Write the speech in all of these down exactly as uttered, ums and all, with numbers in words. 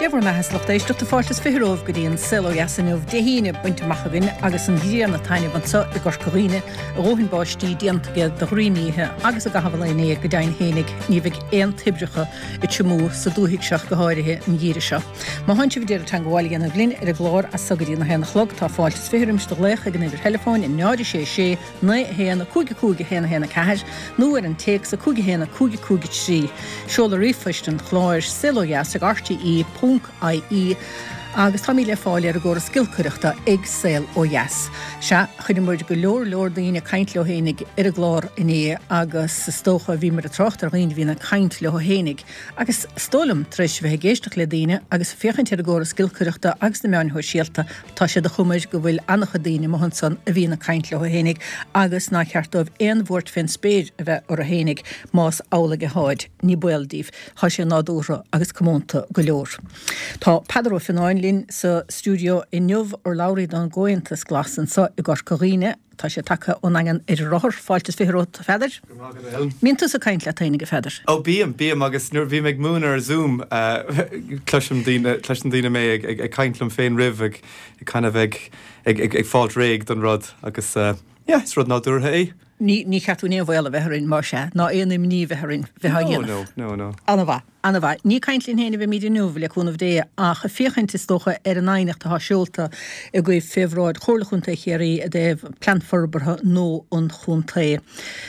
Clever me has lochtéis do fáiltas firóh go dtíon silo yasanmh de híine buinte machagin agus an díana taine van sa i gos coríine a rohin báistí diantaige de riíthe agus a gahabhléine go dain hénig níbh éon tibrecha i timú sa dúhiigh seach go háirithe an díire seo. Má haintse bhdéir tan goháil an bhlinn ar a glár a sagarí na héna chlog tá fáiltas firimst do lécha gan idir telefáin in náidir sé sé na héana cúige cúige héna héna ceir nó ar an teex sa cúige héna cúige cúige trí. Seola rifuist an chláir silo yas ag R T E .ie agus tá míle fáil ar a ggóra skillcuireachta ag saoil ó yas. Se chuidir muid go leor leor daoine caint le hénig ar a glár iné agus stócha bhí mar a trocht ar réon bhína caint le hénig. Agus stólam treis bheith géisteach le daoine agus féchant ar a ggóra skillcuireachta agus na meán ho síalta tá sé de chumaid go bhfuil annach daoine mohansan a bhína caint le hénig agus ná cheartmh éon bhórt fin spéir a bheith ar a hénig más álaige háid ní buildíh há sé nádúra agus commónta go leor. Tá Pedro Fináin lín sa stúdio in Nniuh ar Lauraí don Gointas glasan sa i gos coríine tá sé take ón angan ar rothir fáiltas firót feidir. Mínta sa caint le tainnig feidir. Ó bíam bíam agus nuair bhí meid múna ar Zoom cluisiom daoine mé ag caintlam féin rih ag kind of ag ag fáilt réig don rud agus is rud nádúrtha é. Ní ní chatú ní bhile bheitharin mar se, ná éonnim ní bheitharin bheitha No, no, no. Anna bha, anna bha. Ní caintlín héna bheith míidir nuh le chunmh dé a cha féchaint is tócha ar an ainineachta há seolta i go febhráid chorlachúnta chéirí a déh planforbartha nó an chunta.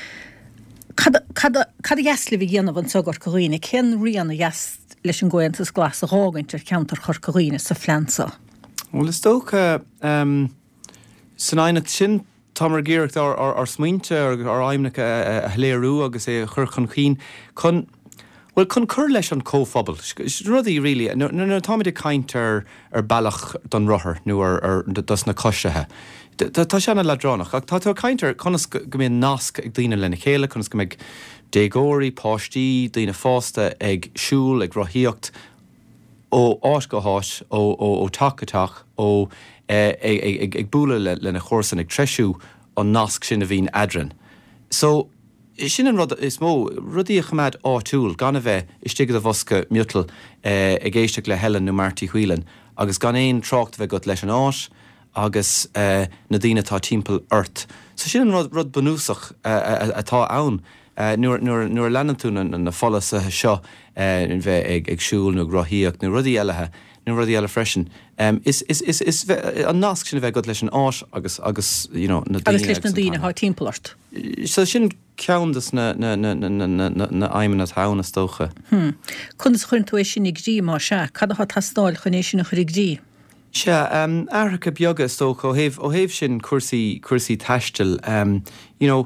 Cad a gheas le bhí ghéanamh an sagar coríine, cén rianna gheas leis an Gointas glas a rágaint ar ceantar chur coríine sa flansa? Well, is tócha um, san ainineacht sin Támar géireacht ar, ar, ar smaointe ar, ar aimneach a, a hléirú agus é chur chun chin chun well chun cur leis an cóphobal rudaí rilí nó táid a caint ar ar bailach don rothair nó ar, ar dus na coisithe. Tá seanna le dránach ach tá tú caintar chunas go mbeadh nasc ag daoine lena chéile chunas go mbeadh dégóirí páistí daoine fásta ag siúl ag rothíocht ó áis go háis ó ó tacateach ó ag ag búla lena chósan ag treisiú an nasc sin a bhín adran. So sin an rud is mó rudí a chumad áitiúil gan a bheith istigad a bhosca miútal ag éisteach le Helen nó Marty Whelan agus gan éon trácht bheith got leis an áis agus na daoine tá timpeall ort. So sin an rud rud banúsach atá ann nuair leanann tú na folas a seo in bheith ag siúil nó rothíocht nó rudí eilethe nó rudí eile freisin. Um, is is is is an nasc sin a bheith go leis an áis agus agus you know na agus leis na daoine há timpeallart. So sin ceandas na na na na na na aimimena tána tócha. Hm. Chunas chuinn tú é sin ag dí má se, cad a tastáil chuné sin a chuig dí? Se um aircha beaga tócha ó héh ó héh sin cuasaí cuasaí taistil um you know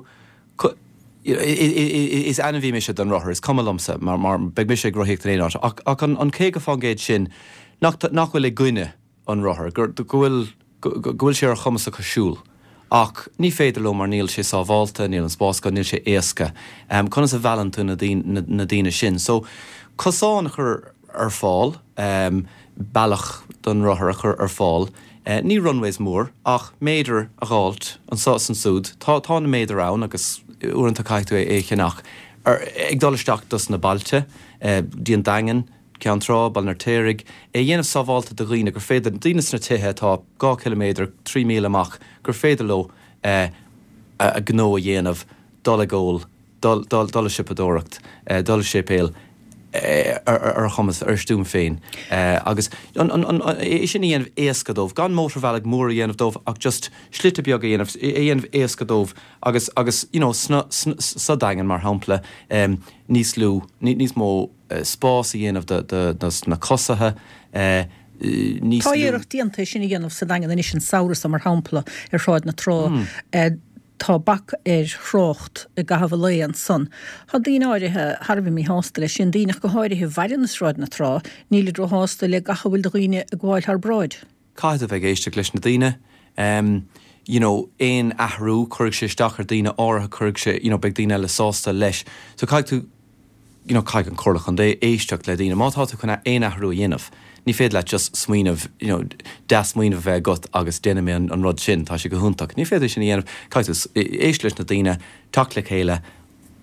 is anna bhí mise don rothair is cumlumsa mar mar beag mise ag rothíocht an éáit ach ach an cé go fágéid sin nach nachhfuil ag gcuine an rothair gur gohfuil gohfuil sé ar chumas a cosisiúil ach ní féidir lo mar níl sé sábháilta níl an spásca níl sé éasca um, chunas a bhealantú na daoine sin so cosáin chur ar fáil um, bailach don rothair a chur ar fáil uh, ní runways mór ach méidir a gáilt an sás an súd tá tá na méidir ann agus uanta caiitú é chinach ar ag dolisteach dus na bailte uh, díon dagan cean trá bal nar téirigh é dhéanamh sábháilta do riine gur féidir daoine na tithe tá gá kiloméidir trí míle amach gur féidir lo uh, a, a gnó a dhéanamh dul agóil dul dul sipadóireacht uh, dul sépéal ar chumas ar stúm féin agus é sin dhéanamh éascadómh gan mótar bhealach mór dhéanamh dómh ach just slite beag a dhéanamh dhéanamh éascadómh agus agus you know sa dagan mar hampla um, níos lú níos mó uh, spás a dhéanamh na cosathe uh, níos lú. Tá dhéireacht díanta sin dhéanamh sa dagan is sin saoras mar hampla ar shráid na trá tá bac ar shrácht i gahabhléon san. Tá daoine áirithe Harbh mí hásta le sin daoinech go háirithe bhaile na sráid na trá, níl dro hásta le gahabhfuil do riine a gháil th braid. Caiith a bheith éisteach leis na daoine. Um, you know, éon athrú chuirg sé isteach ar daoine áirithe chuirg sé, you know, beag daoine le sásta leis. So caiith tú, you know, caiith an chorlach an dé éisteach le daoine. Má tá tú chuna éon athrú dhéanamh. Ní féad le just smaoinmh, you know, das smaoinmh bheith got agus déanam mé an, an rud sin, tá sé go húntaach. Ní féidir sin dhéanamh, caiith éis leis na daoine, tach le chéile,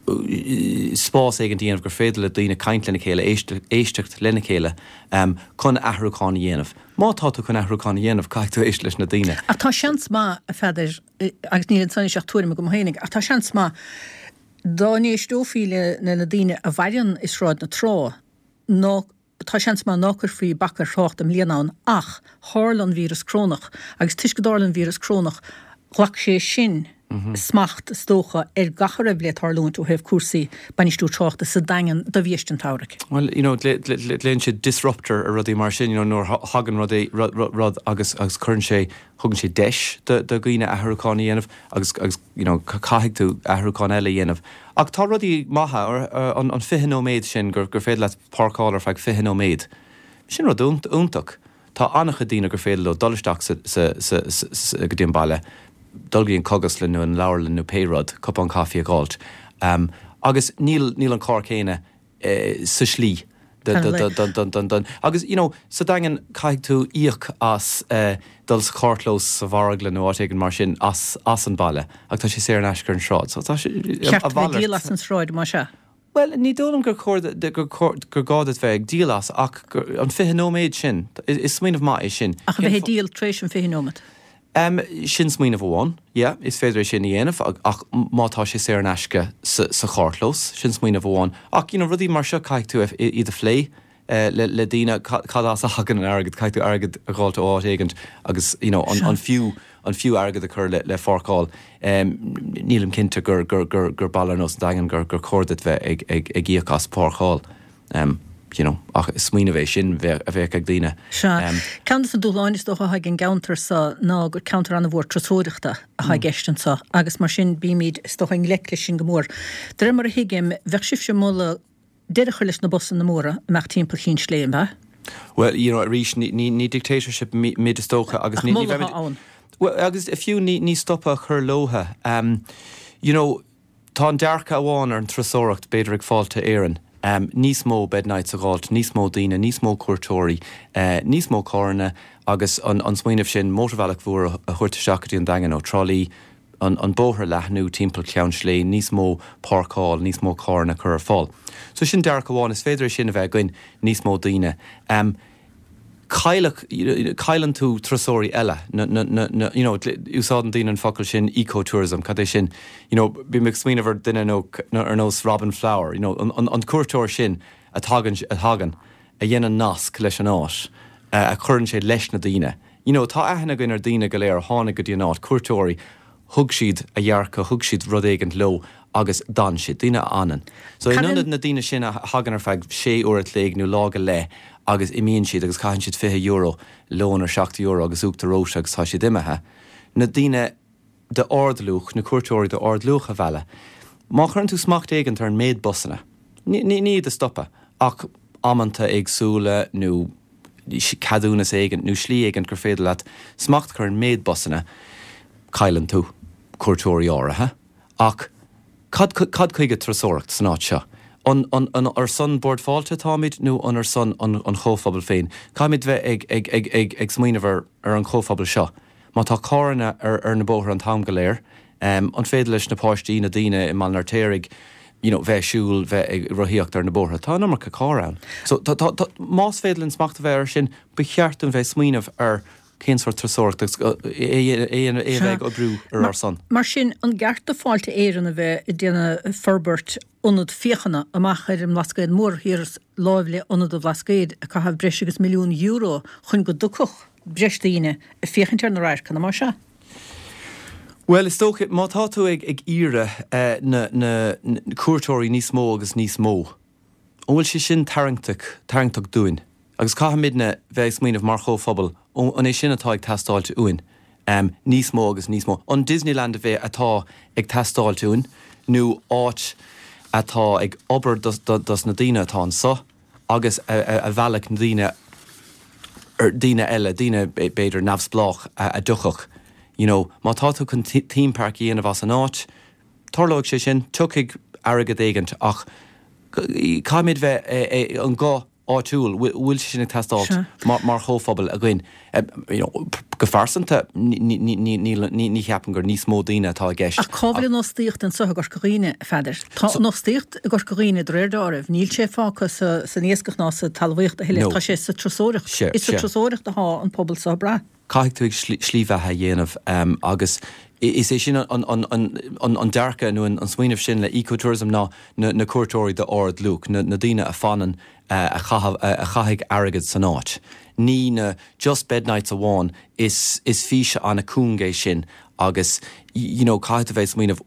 spás éigen díanamh gur féidir le daoine caint lena chéile éistecht lena chéile chun athruáin dhéanamh. Má tá tú chun athruáin dhéanamh caiú éis leis na daine. A tá seans má a feidir agus ní an sanna seach túirm go hénig, a tá seans má dá níos dófíle na na daine a bhain is ráid na trá nó tá seans má náchar faoi bakar rácht am líanán ach hálan vírus crónach agus tuiscedálan vírus crónach ghlach sé sin smacht stócha ar gachar a bléad tharlún tú heh cuasaí banistú tráchta sa dagan do bhíistin táric. Well, you know, léon sé disruptor a rudí mar sin, you know, nóir hagan rud rud agus agus chun sé thugann sé deis de gcuoine athruáin dhéanamh agus agus you know caiigh tú athruáin eile dhéanamh. Ach tá rudí maithe an an fiche méid sin gur gur féad le pácáil ar feag fiche méid. Sin rud úntaach. Tá annacha dína gur féad le dolisteach sa go dtíon baile. Dulgaíon cogus le nu an leir le nu péród, cup an caí a gáilt. Um, agus níl níl an cá chéine uh, sa slí. Agus, you know, sa dagan caiig tú íoch as uh, dul sa cártlós sa bharag le nu áitéigen mar sin as, as an baile, ag tá sé sé an eisgur an sráid. So, Ceart bheith díal as an sráid mar se? Well, ní dólam gur gur gádat bheith díalas ach an fiche nóméid sin, is smíanamh má é sin. Ach bheith díal trééis an fiche nómad? Um, sin smíanamh bháin, yeah, is féidir sin dhéanamh ach mátá sé sé an eisce sa chártlós, sin smíanamh bháin. Ach, you know, rudí mar seo caiig tú iad a phlé uh, le, le dína cadás a hagan an agad, caiig tú agad a gáilte áit éigent agus, you know, an, an fiú an fiú agad a chur le, le fárcáil. Um, nílam cinnte gur gur gur gur ballar nos dagan gur gur córdat bheith ag ag ag íochas párcáil. Um, you know, ach smíanamh é sin a bheith ag dína. Se. Can sa dúláin is dócha haig an counter sa ná gur counter an a bhór trasóireachta a haig eistan sa, agus mar sin bíimiid is dócha an leiclis sin go mór. Dar mar a hiigim bheith sif se móla deireachar leis na bosan na móra meach timppla chin sléim ba? Well, you know, a rís ní dictatorship mid is dócha agus ní ní well, agus a fiú ní ní stoppa chur lótha. Um, you know, tá an dearcha bháin ar an trasóireacht beidir ag fáilte éireann. Um, níos mó bednight a gáilt, níos mó daoine, níos mó cuairteoirí, uh, níos mó cárna agus an, an smaoinmh sin mórbhealach mhuar a chuirte seachtaí an dagan ó trolí an, an bóthir lethnú timppla ceann slé, níos mó párcáil, níos mó cárna chur ar fáil. So sin dearcha bháin is féidir sin a bheith goin níos mó daoine. Um, Cailan tú trasóirí eile, you know, úsáidan daoine an focail sin ecotourism, cad é sin, you know, bí me smíanamh duine nó ar nós Robin Flower, you know, an, an cuairteoir sin a tagan a tagan a dhéanaan nasc leis an áis, a churann sé leis na daoine. You know, tá aithna goin ar daoine go léir tháinig go dtí an áit cuairteoirí, thug siad a dhearcha, thug siad rud éigent lo agus dan siad, daoine anan. So i nunad na daoine sin a hagan ar feag sé uair léig nó lága le agus imíonn siad agus caiann siad fiche euro lón ar seachta euro agus úachta róise agus tá siad imethe. Na daoine de ordlúch, na cuairteoirí de ordlúch a bheile. Má chun tú smacht éigent ar an méid bosanna. Ní a stoppa ach amanta agsúla nó cadúnas éigent nó slí éigent gur féidir leat smacht chur an méid bosanna cailann tú cuairteoirí áirithe ach cad chuige trasóireacht san áit seo. On, on, on ar son board fáilte táid nó an ar son an, an chóphobal féin. Cáimid bheith ag, ag, ag, ag, ag smíanamh ar, ar an chóphobal seo. Má tá cáranna ar, ar na bóthir an tam go léir, um, an féidir leis na páistí na daoine i man ar téirigh, you know, bheith siúil bheith ag rothíocht ar na bóthir. Tá ná mar go cáran. So tá más féidir an smachta bheith ar sin becheartan bheith smíanamh ar cénsfar trasóireacht é bheith ó brú ar ar son. Mar sin an gcearta fáilte éireann a bheith i dtéanna Ferbert onad fiochanna amach ar an bhlascaid mór hir láimhle onad a bhlascaid a caithfh breis agus milliún euro chun go ducach breis daoine a fiochantar na ráir canna mar se? Well, is tócha má tá tú ag ag íre uh, na, na, na cuairteoirí níos mó agus níos mó. Bhfuil sé sin tarintach tarintach dúin. Agus caithmidna bheith smíanamh mar chóphobal an é sin atá ag testáilte uin. Um, níos mó agus níos mó. An Disneyland a bheith atá ag testáilte uin, nó áit atá ag obair dos, dos na daoine atá an sa, agus a, a, a bhealach na daoine ar daoine eile, daoine beidir nafsblách a, a duchach. You know, má tá tú chun theme park íanamh as an áit, tarlóg sé sin, tuigh agad éigent ach caiimid bheith an gá áitiúil bhfuil sinna testáilt mar chóphobal a gin go farsanta ní cheapan gur níos mó daoine atá gceist. A cábhfuil nóstíocht an sotha gur scoíine feidir. Tá nóstíocht gur scoíine réirdáibh, níl sé fácha sa níoscach ná sa talmhaocht a heile tá sé sa trosóireacht. Is sa trosóireacht a há an pobl sa bra. Caiigh tú slíomhethe dhéanamh agus is é sin an dearcha nó an smaoinemh sin le ecotourism ná na cuairtóirí de áard luach na daoine a fanan a chaithigh airgid san áit. Ní na just bed nights a bháin is físe anna cúngéis sin agus you know caiith a bheith smaoinemh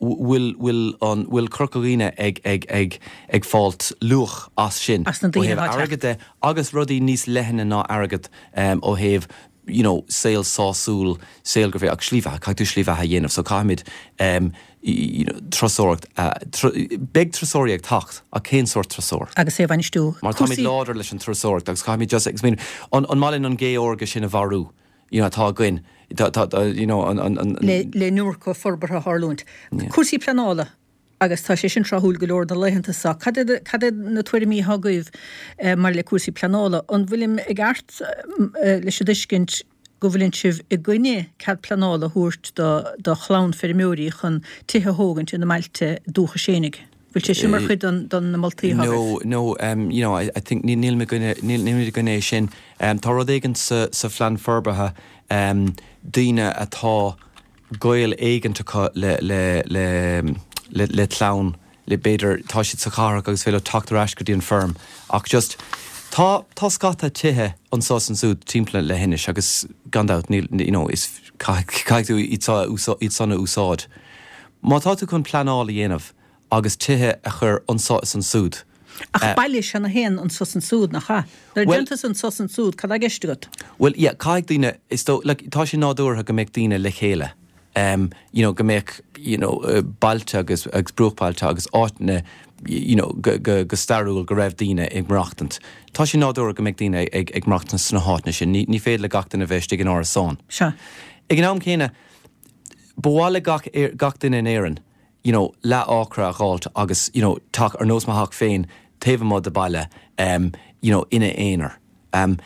bhfuil crocogíine ag ag ag ag fáilt luach as sin airgide agus rudaí níos leithéine ná airgid ó thaobh you know, sail sásúl, sail go bheith ag slíomhethe, caiith tú slíomhethe dhéanamh, so caiimid um, you know, trosóireacht, uh, tr big trosóirí ag tacht, a cén sort trosóir. Agus é bhainistú. Mar táimid láidir leis an trosóireacht, agus caiimid just, ag smín, an málinn an gé orga sin a bharú, you know, tá gin, you know, an... an, an le le nuair go forbartha Harlúint. Cuasaí pleanála. Agus tá sé sin trahúil go leor na leitheanta sa. Cad na tuairimí thagaibh mar le cuasaí pleanála, an bhfuilim ag airt leis a duiscint go bhfuilinn sibh i gcuine cad pleanála thuairt do chlán feirmiúí chun tithe thógant in na mailte dúcha sénig. Bhfuil sé sin mar chuid don na Maltaí thagaibh? No, no, um, you know, I, I think níl me gcuine sin. Um, tá rud éigean sa, sa phlean forbartha um, daoine atá gail éigeanta le, le, le le le clown le beidir tá siad sa cara agus féile tatar eisce dtíon firm ach just tá tá scata tithe an sás an súd timpla le hinnis agus gandát níl you know is caiú iad sanna úsáid. Má tá tú chun pleanála dhéanamh agus tithe a chur an sás an súd. Ach bailí se na héan an sás an súd nach cha. Dar gentas an sás an súd cad a gceiste go? Well, yeah, caiig daoine is tó like tá sin nádúrtha go méid daoine le chéile. Um, you know, go make, you know, uh, bailta agus agus brúchbailta agus áitne, you know, go go go starúil go raibh daoine ag mreachtant. Tá sin nádúir go méid daoine ag ag mreachtant sna háitne sin, ní ní féad le gachtain a bheist ag an áras sáin. Sure. Ag an am chéine, bhála gach gach duine in éireann, you know, le ácra a gáilt agus, you know, tak ar nós maithach féin, taobh mod de baile, um, you know, ina éonar. Um,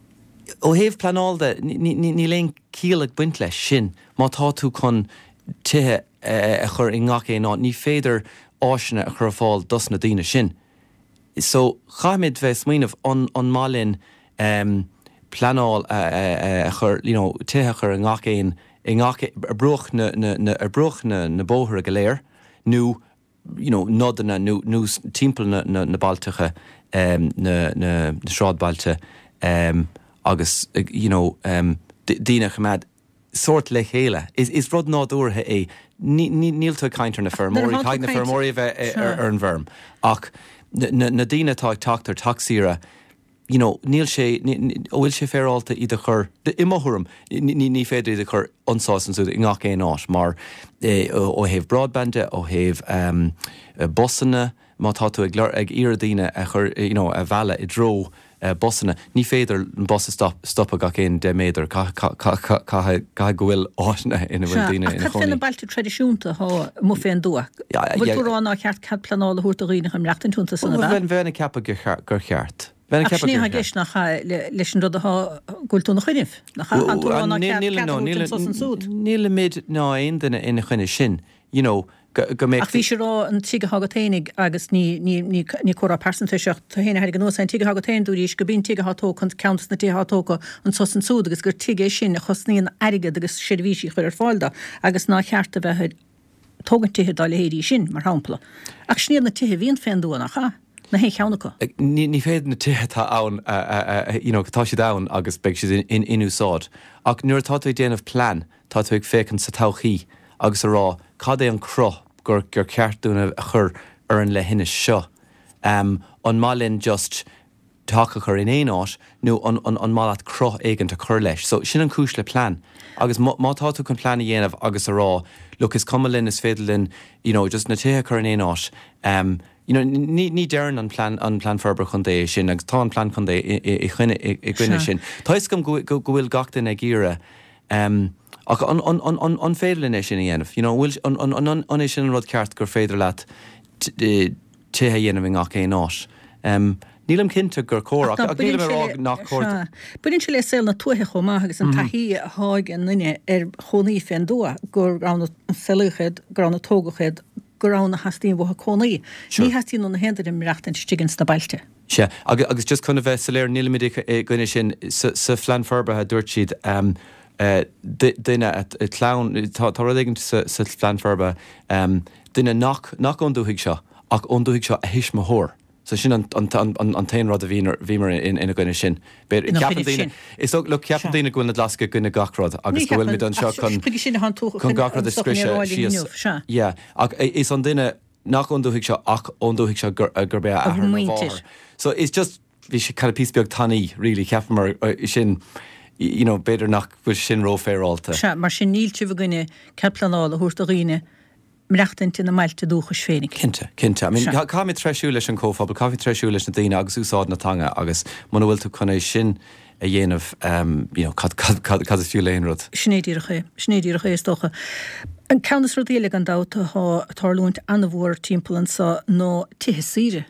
ó thaobh pleanáilde ní léon cíal buint leis sin má tá tú chun tithe a chur i ngach é ná ní féidir áisina a chur fáil dus na daoine sin. So chaimid bheith smaoinemh an an málinn um, pleanáil a chur you know tithe chur i ngach éin i ngach a bruch na na na a bruch na na bóthra go léir nó you know nodanna nó nó timpeall na na na baltacha um, na na na sráidbailte um, agus, you know, um, dína chamad sort le chéile. Is, is rud nádúrtha é. Níl tú caintear na fermóí, caig na fermóí bheith ar an bherm. Ach, na dína tá tacht ar taxíra, you know, níl sé, bhfuil sé féráilta iad a chur, i mthúram, ní féidir iad a chur ansásan súd i ngach é náis, mar ó thaobh broadbande, ó thaobh bosanna, má tá tú ag iardaíine a chur, you know, a bheala i dro, Uh, bosanna, ní féidir an bosa stop, stop a gach éon de méidir ca go bhfuil áisna ina bhfuil daoine ina choní. Cad féin bailta tradiisiúnta há mú féin dua? Bhfuil tú rána cheart cad pleanála thuairt a riine chum leachtain túnta sanna bheith? Bhein bheina ceapa gur cheart. Ach sní ha gis nach leis an rud a gúil tú na chuineh? Nach an tú rána ceart cad thuairt an sás an súd? Níl mid ná aon duine ina chuine sin, you know, ach bhí sé rá an tíige hagaténig agus ní chora percentage tá héna heag an nóáin tíige hagatéin dúéis go bín tíige ható chun countas na tíige hatóga an sos an súd agus gur tíige sin a chusníon aige agus sévíí chuir ar fáilda agus ná cheartta bheith tógan tithe dáile héirí sin mar hápla. Ach sníad na tithe bhíon féinú nach cha? Na hé cheannacha? Ní féad na tithe tá ann tá si dán agus beag si in inúsáid. Ach nuair tá tú déanamh plán tá tú ag fécinn sa tauchaí agus a rá cad é an cro gur gur ceartúna a chur ar an le hinne seo. Um, an málinn just take chur in éon áit nó an, an, an málat cro éigeant a chur leis. So sin an cúis le plán. Agus má tá tú chun plán dhéanamh agus a rá, look is cumalinn is féidirlinn, you know, just na tithe chur in éon áit. Um, you know, ní ní dearan an plán an plán forbar chun dé sin agus tá an plán chun dé i chuine i gcuine sin. Tá is gom go bhfuil gachtain ag gíire. Um, ach an an an an an féidirlinn é sin a dhéanamh, you know, bhfuil an an an an é sin an rud ceart gur féidir leat tithe dhéanamh in ngach é náis. Um, Nílam cinnte gur córa ach nílam ar nach córa. Buinn se le sel na tuathe chomá agus an taí hágan nine ar chonaí féin dua gur rana seluchéad grana tógachéad goránna hastíon bhtha conaí. Ní hastíon na hendir im reachtain stigin na bailte. Se agus agus just chuna bheith sa léir nílimidic gine sin sa phlean forbartha dúirt siad um, uh, duine a clán tá ruigen sa phlean forba um, duine nach nach ondúigh seo ach ondúigh seo a hiis mo thór. So sin an tain rud a bhímar in ina gine sin. Is le ceapan daine gúna lasca gine gachrad agus go bhfuil mid an seo chun gachrad a scríise síos. Yeah, ach is an duine nach ondúigh seo ach ondúigh seo gur be a bhar. So it's just bhí sé kind of písbeag taní really ceapan mar sin you know beidir nach bhfuil sin ró féráilta. Se mar sin nílte bh gine ceplanála thuirt a riine mreachtain na mailte dúchas fénig. Cinnte, cinnte. I mean, cá mi treisiú leis an cófabal, cá mi treisiú leis na daine agus úsáid na tanga agus muna bhfuil tú chuna sin a dhéanamh um, you know, cad is fiú léon rud. Snéadíracha, snéadíracha is tócha. An ceannas rudéile an dáta há tarlúint anna bhór timpplain sa nó tithe síre.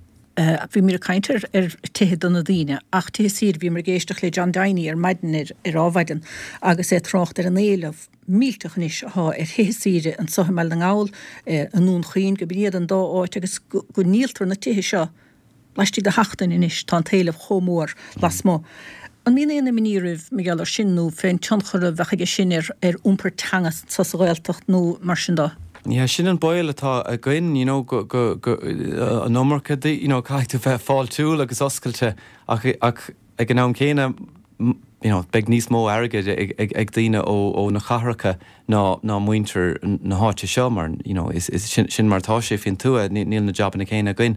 Uh, bhí mir a caiintear ar tithe donna daine, ach tithe sír bhí mar géisteach le John Dainey ar maidin ar, ar áhaidan, agus é trácht ar an éileh mílteach níos há ar tithe síre an socha meall an gáil, uh, an nún chuoin go bíad an dá áit agus go, go níltar na tithe seo, leistí de hachtain inis tá an taileh chomór las mó. An mína éana miníirih me geall ar sinú féin tionchar a bhecha sin ar, ar úmper tangas sa sáiltacht nó mar sin dá. Yeah, sin an boil atá a gin, you know, go go go a number could you know, caiith fe fáil túil agus oscailte ach ach ag an am céine, you know, beg níos mó airgid ag ag daine ó ó na chahracha ná ná muinter na háte seo mar, you know, is is sin sin martá sé fin túa níl na job na céine gin.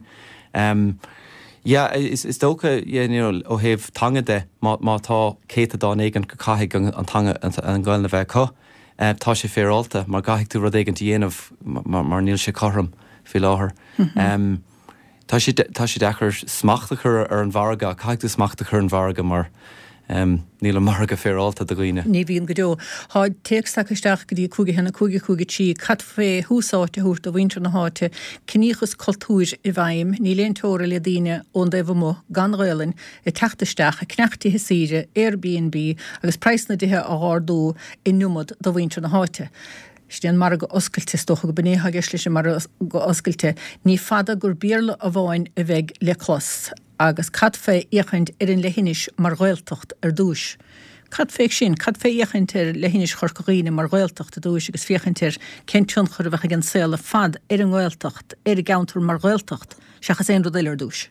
Um yeah, is is dócha, yeah, you know, ó héh tanga de má má tá céta dá éigen go caiigh an tanga an gáil na bheith có. Uh, tá sé féráilta, mar gaiigh tú rud éigen dhéanamh mar níl sé chom fi láthair. Um, tá sé dechar smachta chur ar an bharga, caiigh tú smachta chur an bharga mar um, níl marga féráilta do ghoine. Ní bhíon go deo. Háid teagstachaisteach go dtí cúige hena cúige cúige tí, cad fé húsáte thuairt a bhaintear na háte, cníochas cultúir i bhaim, ní léon tóra le daine ón daobh mó gan réileann i teachtaisteach a cneachtaithe síre, Airbnb agus preisna dithe a ghardú i numad do bhaintear na háte. Stian mar go oscailte stocha go benétha geis leis mar go oscailte, ní fada gur bíarla a bháin a bheith le clos, agus cad fé échaint ar an lehinis mar ghailtocht ar dúis. Cad féic sin, cad fé échaint ar lehinis chorcaíine mar ghailtocht a dúis, agus féchaint ar centiún chur bheith an saola fad ar an ghailtocht, ar gauntar mar ghailtocht, seachas éon rud ar dúis.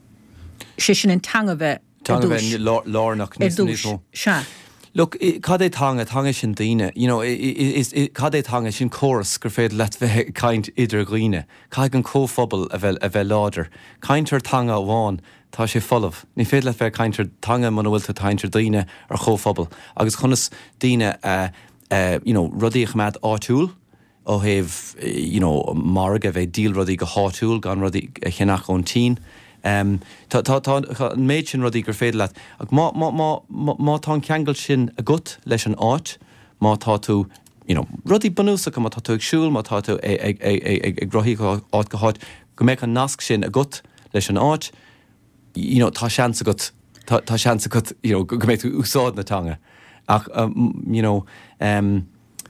Sé sin an tanga bheith ar dúis. Tanga bheith lárnach níos níos. Se. Look, cad é tanga, tanga sin daine, you know, cad é tanga sin chorus gur féad let bheith caint idir ghuine, caig an cóphobal a bheith a bheith láidir, caintear tanga bháin, tá sé folamh, ní féad let bheith caintear tanga man bhfuil tá taintear daine ar cóphobal, agus chunas daine, uh, uh, you know, rudíoch mead áitiúil, ó héh, you know, marga bheith díl rudí go háitiúil, gan rudí chinach ón tín. Um, tá tá tá an méid sin rudí gur féad leat ach má má má má tá ceangail sin a gut leis an áit má tá tú you know rudí banúsa go má tá tú ag siúil má tá tú ag ag ag ag grothí go áit go háit go méid an nasc sin a gut leis an áit you know tá seans a gut tá tá seans a gut you know go méid tú úsáid na tanga ach um, you know um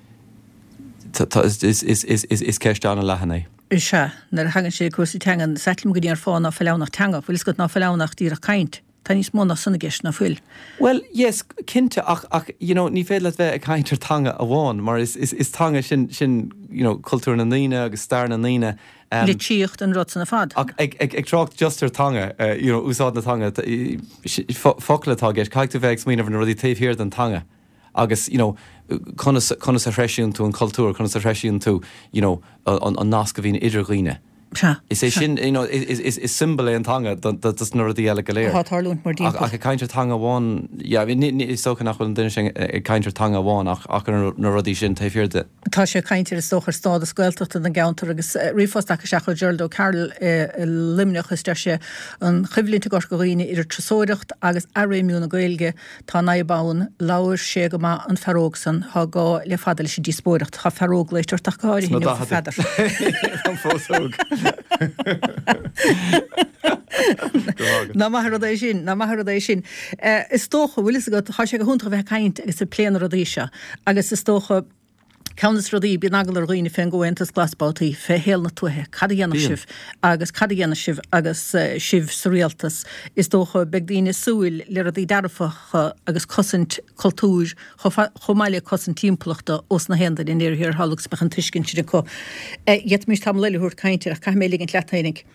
tá tá is is is is is ceist an lehanna. Se, nar hagan sé cuasí teangan, setlim go dtíar fáin ná fellánach teanga, bhfuil go ná fellánach tíar a caint, tá níos móna sanna gceist na fuil. Well, yes, cinnte ach, ach you know, ní féad le bheith a caintear tanga a bháin, mar is, is, is tanga sin, sin you know, cultúr na níine agus star na níine. Um, Le tíocht an rot na fad. Ach, ag, ag, ag trácht just ar tanga, uh, you know, úsáid na tanga, focalatá gceist, caiig tú bheith smíanamh na rudí taobh hir den tanga. Agus, you know, conas a freisin tú an cultúr, conas a freisin tú, you know, an nasc a bhín idir ghuine. Is é sin, you know, is is is symbol an tanga that that's nuair a eile go léir. Tá tarlúnt mar dín. Ach a caintear tanga bháin, yeah, ní ní is socha nach bhfuil duine sin caintear tanga bháin ach ach na rudí sin taobh hir de. Tá sé caintear is sochar stád a scoilteachta na gauntar agus riomhfásteach seach go Gerald O'Carroll limneach is sé an chuimhlínta gos go ghuine idir trasóireacht agus aréimiú na gailge tá naibáin láir sé go má an feróg san há gá le fadal sé díspóireacht tá feróg leisteir taáir hí fadar. Na mar é sin na mar é sin. Is tócha bhfuil go tá sé go húnta bheith caiint agus sa pléan rodíise agus is tócha Countess rodí bí nagal roioine féin gohaintas glasbátaí fé héal na tuthe, cad dhéana sibh agus cad dhéana sibh agus sibh surréaltas is dócha begdíine súil le rodí darfacha agus cosint cultúr chomáile cosint tímploachta os na hendan in éir hir halagus bechan tuiscin si go. Jet mis tam leile húr caiintir a cai mé ligin letainig.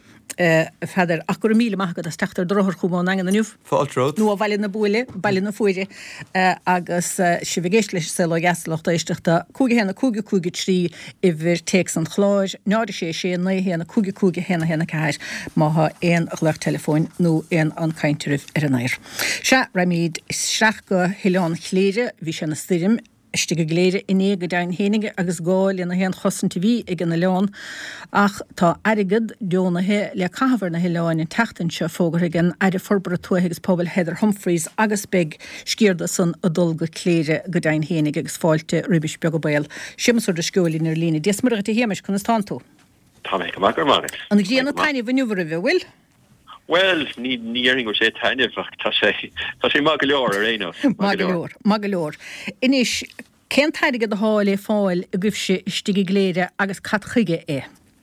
Feidir a gur míle maigad a steachtar drochar chumán angan aniuh. Fáiltród. Nu a bhaile na búile, bailile na fuide agus si bhgéis leis se le gasalaachta isteachta cúige héna cúige cúige trí i bhir teex an chláir, náidir sé sé na héna cúige cúige héna héna cair mátha éon a chluir telefóin nó éon an caiintirh ar an air. Se raimíd is sreach go hileán chléire bhí se na styrim Stige gléire iné go dain hénige agus gáil na héan chosan T V ag an na leán ach tá airigad deonathe le cahar na heáin in tetain se fógar gan aidir forbara tuaiggus pobl Heather Humphreys agus beg scéirda san a dul go cléire go dain hénig agus fáilte ribis beag go bail. Simasúr de sciúlín ar lína. Dies mar a héimeis chun táú. Tá mé go magur mánic. An gléanana taine bhniuhar a bheith bhfuil? Well, ní níing go sé taininefach tá sé tá sé mag leor a réno. Mag leor, mag leor. Inis cén tairigad a háil é fáil a gcuibh sé stige gléire agus cat chuige é?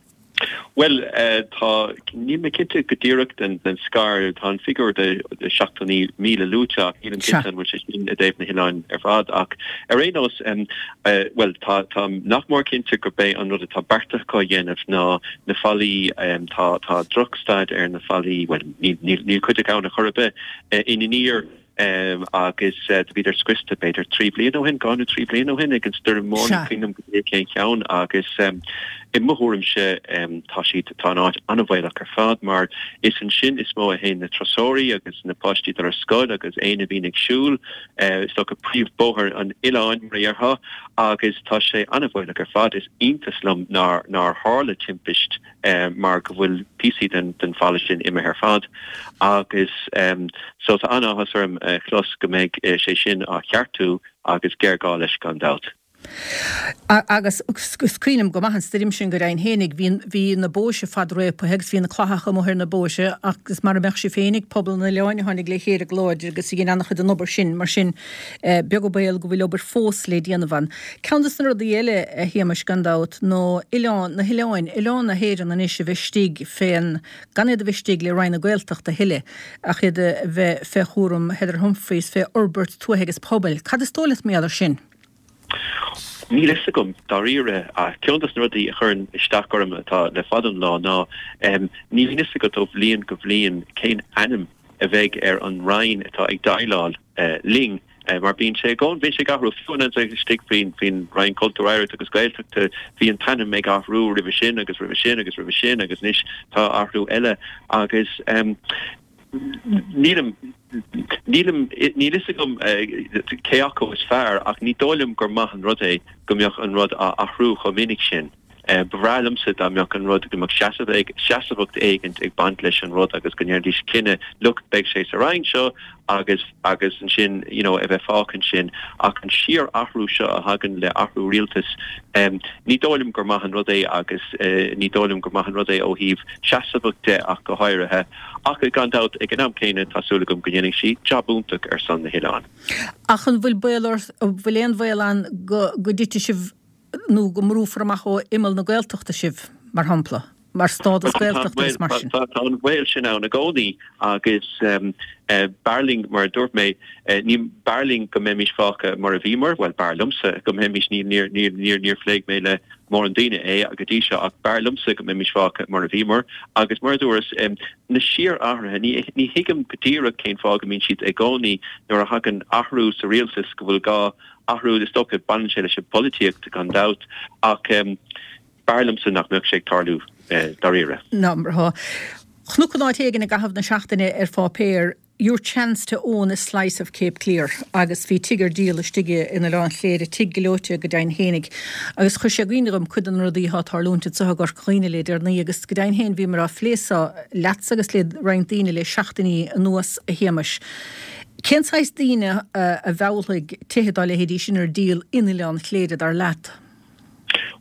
Well, uh, tá ní me kitte godíirecht den den scar tá an figur de de seachtaní míle lúteach ían kitan which is in a déh na hilein ar fad ach ar rénos um, uh, well tá tá nachmór cinnte go bé an rud tá bertach có dhéanamh ná na fallí um, tá tá drugstad ar na fallí well ní ní chuide gá na chorbe uh, in níir Um, agus uh, beidir scrista beidir trí blian ó hin gánu trí blian ó hin ag an stir mór kingdom cé ceann agus um, i mothúm se um, tá siad tá áit anhhailach ar fad mar is an sin is mó a hén na trasóí agus na postí ar scoil agus éana bhín agsúl uh, is do go príomh bóthir an iláin marartha agus tá sé anhhailach ar fad is iontaslam nar nar hála timpist um, mar go bhfuil písí den den fáile sin imime ar fad agus um, so tá anhas orm Uh, clos go méid uh, sé sin a cheartú agus geirgá leis gan dat. Agus screenam go mahan styrim sin go rain hénig hí na bóise fad répa hegus hí na chlácha móthir na bóise agus mar meach sé fénig pobl na leáin hánig le chéir glóid agus i gin annach chud an obair sin mar sin beag go béal go bhfuil obair fós le díanamhan. Ceantas na rud dhéile héimeis gandát nó Ileán na hileáin Ileán na héidir an isise bheith stig féin gan iad a bheith stig le rain na gailteachta hiile a chuid bheith fé chórum Heather Humphreys fé orbert tuahegus pobl. Cad is tólas méadar sin? Ní lei gom daríre a ceantas rudí a churn isteach orm atá le fadan lá ná um, ní lei go ó bblion go bblion céin anam a bheith ar an rain atá ag daileáil uh, ling uh, mar bín sé gáin bhí sé gahrú fiúna stig fin fin rain cultúir agus gailteachta bhí an tanam méid gahrú rih sin agus rih sin agus rih sin agus níos tá ahrú eile agus um, nílam nílam nílis gom céaco is fearr ach ní dóilm gur maith an rud é gombeoch an rud a athrú cho minic sin. Bhrálam sa ambeoch an rud gomach seasabacht éigent ag bant leis an rud agus gonneir dís cinenne lucht beag sé sa rain seo agus agus an sin you know, a bheith fácan sin ach an siar athrú seo a hagan le athrú rialtas um, ní dóilm gur maith an rud é agus uh, ní dóilm gur maith an rud é ó híh seasabachte ach go háirithe ach go gandát ag an am céine tásúla gom go dhéananig si jobúntaach ar san na hileán. Ach an bhfuil bélar bhfuil éon bhfuil go go dtí sibh nó go mrúframach ó imil na gailteachta sibh mar hampla mar stádas gailteachta is mar sin. Tá an bhfuil sin á na gcódaí agus um, uh, barling mar dúirt mé uh, ní barling go méimiis fácha mar a bhímar, well barlumsa go méimiis ní níor níor níor níor phléig mé le mór an daine é a go dtí seo ach barlumsa go méimiis fácha mar a bhímar agus mar dúras um, na siar áthrathe ní ní hiigim gotíire cén fága mín siad ag gcónaí nuair a hagan athrú sa rialtas go bhfuil gá athrú is stocha balanséile se polítíocht gan dat ach um, barlumsa nach meach sé tarlú uh, daríire. Number Chnúcanáid éigen a gahabh na seachtaine ar fá péir your chance to own a slice of Cape Clear agus fi tiger deal stige in a lá léir tiggelóte go dain hénig agus chu sé gcuinearm chudan rodí há tarlúnta sa gur chuoine le ar ní agus go dain héin bhí mar a phlésa leat agus le reintíine le seachtaí nuas a héimeis. Kensáis díine a bhelaigh tiheadáile hédí sin ar díal in Ileán chléad ar leat?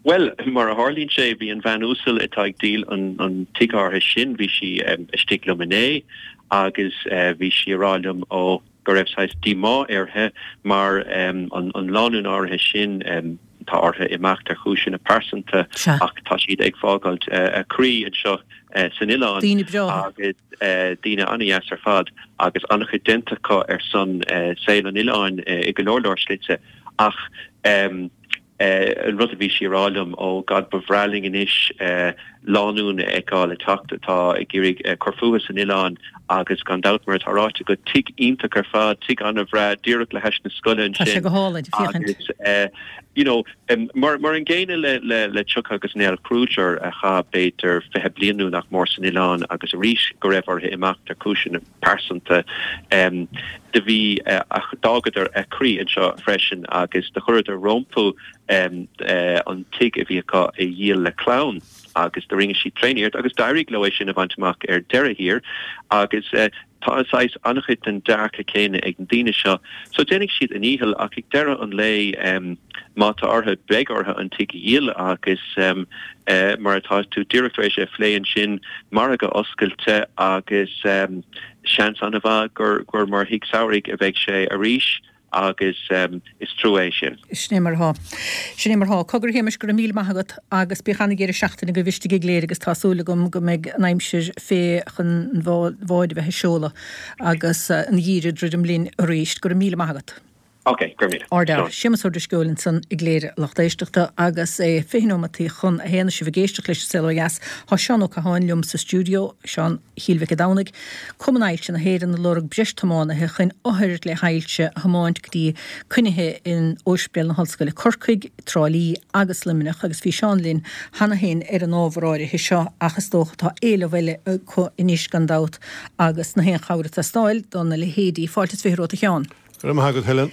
Well, mar a Harlín sé bhí an Van Oosel atá ag díl an an tigartha sin bhí si um, istic luminé agus uh, bhí si rálum ó go raibh sais dímá arthe mar um, an, an lánún áthe sin um, tá orthe imeachta chúsin a persanta ach tá siad ag fágalt uh, a crí an seo uh, san Ileán agus uh, dína anías ar fad agus annach identica ar san uh, saoil an Ileán uh, i go leorlóir slitse ach um, Uh, an rud a bhí si rálum ó gad bhrealing in isis uh, lánún eáil le tata tá ag gírig uh, corfuas an Ileán agus gan dautmar táráte go tig ionach ar fad tig an a bhrá díreach le heis na scoilin sin agus uh, you know um, mar mar an ggéine le le le tuch agus Neil Cruiser a cha béidir fethe blianú nach mór san Ileán agus a rís go raibh orthe imeachta cúsin persanta um, de bhí uh, a dágadar a crí an seo freisin agus de chuidir rompu um, uh, an tig a bhí a dhéal le clown agus de ringe si tréineart agus dairig le sin a bhaintach ar deire hir agus uh, tááis annachit an darcha céine ag an daine seo so dénig siad an íhil ach ag deire an lei um, mata orthe beg orthe an tig dhéal agus um, uh, mar atá tú directoréis a phléan sin mar aga oscailte agus um, seans an a bha gur gur mar hiic saorig a bheith sé a ríis agus um, is trúéis sin. Snémarthá. Snémarthá, cogur héimeis gur míl maithagat agus bíchanna géir seachtainna go bhiste go léir agus tásúla gom go méid naimsir fé chun bháid bheith seola agus uh, an dhíre druidim lín a ríist gur míl maithagat. Okay, gurmid. Ordar, simas o'r sgolyn san i gléir lachdeisteachta agus é féhinómatí chun a héana si bhgéisteach leis Seloias há sean ó caháin liom sa stúdio sean hílveic a dánig cumanáilte na héirean na lorg breisttamána he chun óthairt le hailte hamáint gdí cunithe in óspéal na hallscoile Corcaig, Trálí agus Liminach agus bhí sean lín hana héin ar an ábhráire he seo achas dócha tá éile bhile có inis gandát agus na héan chawrat a stáil donna le hédí fáiltas féhróta cheán. Gram hagad Helen.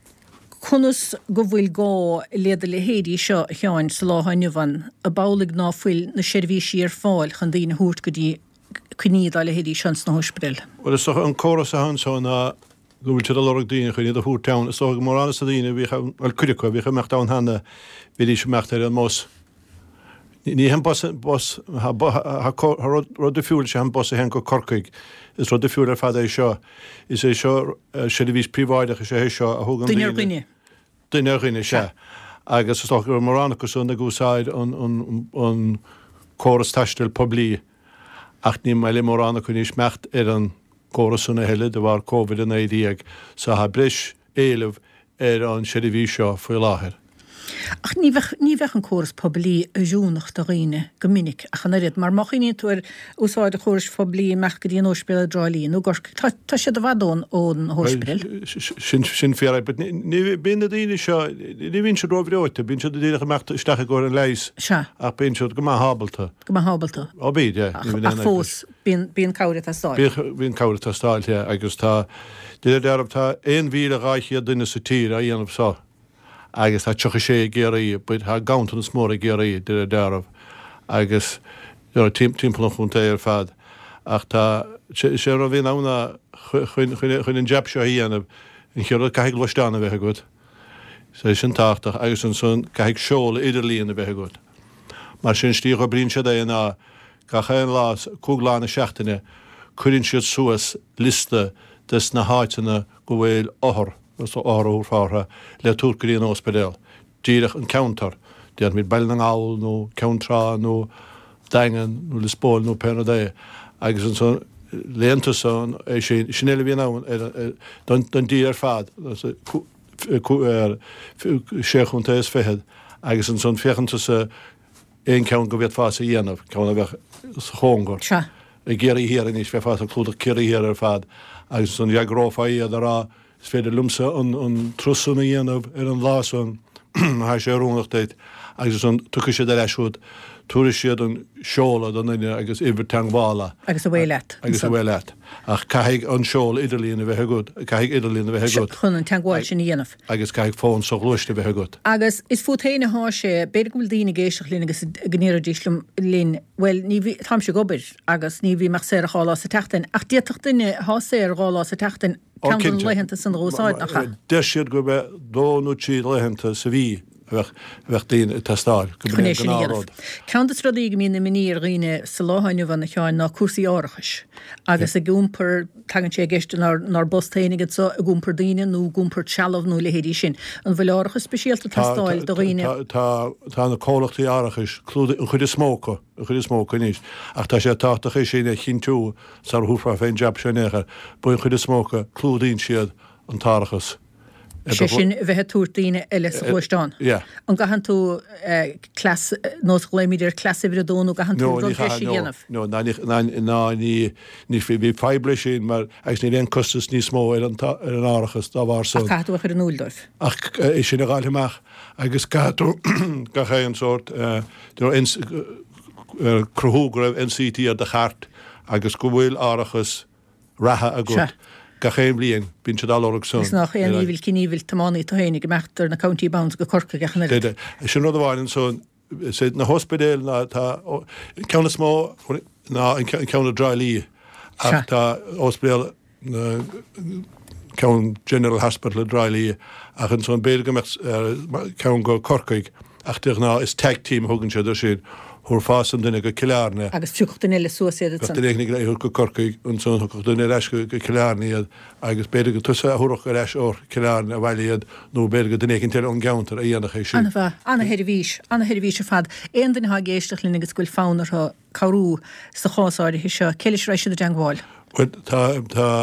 Chunus go bhfuil gá léada le héadí seo cheáin sa láthaniuhan a bálaigh ná fuil na seirbhísí ar fáil chun daoine thuairt go dtí cuiníad le héadí seans na hospidal. Well, is an choras a han so na go bhfuil a lorg daoine chuine a thuair town. Is go mar anna sa daoine bhí well cuidecha bhí mecht an hanna bhí dí sem mecht ar an mós. Ní hen bos bos ha rod de fiúil se hen bos a hen go Corcaig. Is rod de fiúil ar fada é seo. Is é seo seirbhís príváideach sé é seo a thugan Duine ar gine. Duine ar gine se. Agus is gur mar anna go na gúsáid an choras taistil poblí ach ní meile mar anna chun is mecht ar an chorasúna heile de bhar COVID in éideag sa ha bris éileh ar an seirbhí seo foioi láthir. Ach ní bheith an choras poblí a dúnach do riine go minic a chanarid mar machíní túir úsáid a choras poblí meach go dtíon óspéal a drálíon nó tá sé do bhadón ón hóspéal. Sin fér ní bína daoine seo ní bhín se róhreoite, bín se dtíach mecht isteach go an leis ach bín se go má hábalta. Go má hábalta. Á bíd, ach fós bíon cabhrat a stáil. Bíon cabhrat a stáil agus tá dé dearmh tá éon bhí a gáiche duine sa tír a dhéanamh sá. agus tá tucha sé géirí, buid ha gauntan smór a géirí de dearmh agus timppla chunta ar fad ach tá sé a bhíon ána chuin an jab seo dhéanamh in cheir caiigh loisteánna bheithe go. sé sin táach agus an son caiigh seola idirlíonna bheithe go. Mar sin stío brín se é ná ga chéan lás cúgláánna seachtainine chuann siad suas liste des na háitina go bhfuil áthar so áú fátha le túrcaí an ospedal. Díireach an counter, déad mit bail an áil nó countrá nó dagan nó le spóil nó penadé agus an son léantasán é sin sinnéile bhíon ann don dí ar fad séchúnta is fehead agus an son fechananta sa éon ceann go bhéad fása dhéanamh ceanna bheith chóngur. I ggéirí hir in is bheith fása clúdach ciirí hir ar fad agus son jaagrófa iad ará is féidir lumsa an trusúna dhéanamh ar an lásán ha sé rúnach déit agus an tucha sé de leisúd túra siad an seola don ine agus idir teangála. Agus a bhfuileit. Agus a bhfuileit. Ach caiigh an seola idirlíonna bheithe good, caiigh idirlíonna bheithe good. Chun an teangáil sin dhéanamh. Agus caiigh fón so glúiste bheithe good. Agus is fútéine há sé beidir go bhfuil daoine géisteach lín agus gnéir díslum lín well ní bhí tham se gobir agus ní bhí meach sé a chála sa teachtain ach díach duine há sé ar gála sa teachtain cean leihananta san rósáid nach. De siad go bheith dónú tí leihananta sa bhí bheith daon testáil go. Ceantas rodí go mína minír riine sa láhainú bhana teáin ná cuasaí áirithis, agus a gúmpar tagann sé gceiste nar bostéinigad sa a gúmpar daine nó gúmpar tealamh nó lehéirí sin, an bhfuil áirichas speisialta testáil do riine. Tá na cólachtaí áirichis chuid is smóca, chuid is smóca níos, ach tá sé táach é sin chin tú sa thuúfra féin jab senécha, buin chuid is smóca clúdaín siad an tárachas. sé sin bheitthe túirtaíine eile sa chuisteán. An gahan tú nó léimiidir clasihir dónú gahan tú sé dhéanamh. No, ná ní fi bhí feble sin, mar eis ní réon costas ní smó ar an árachas dá bhar son. A catú a chu an úldóibh. Ach é sin a gáilteach agus catú gaché an sort cruthúgrah N C T ar de chart agus go bhfuil árachas ratha a gut. Ga chéim blion bín se dálóach son. Is nach éon íhil cinníhil tamánaí táhénig go meachtar na County Bounds go corca gachan éile. Sin rud bháin son na hospedéil ná tá ceanna smó ná ceanna dráilí ach tá hospedéil ceann General Hospital dráilí ach an son béad go ceann go corcaig ach tíoch ná is tag team thugann sé sin thuair fásan duine go cilearne. Agus tucht duine le suasaad san. Dénig le go corcaig an son duine leis go cilearníad agus beidir go tusa a thuach go leis ó cilearne a bhaileiad nó beidir go duine tar an gaantar a dhéanach é sin. Anna bheith, Anna Hervís, Anna Hervís a fad, éon duine ha géisteach linn agus gúil fánar ha carú sa chásáide hí seo, ceilis reis a deangháil. Tá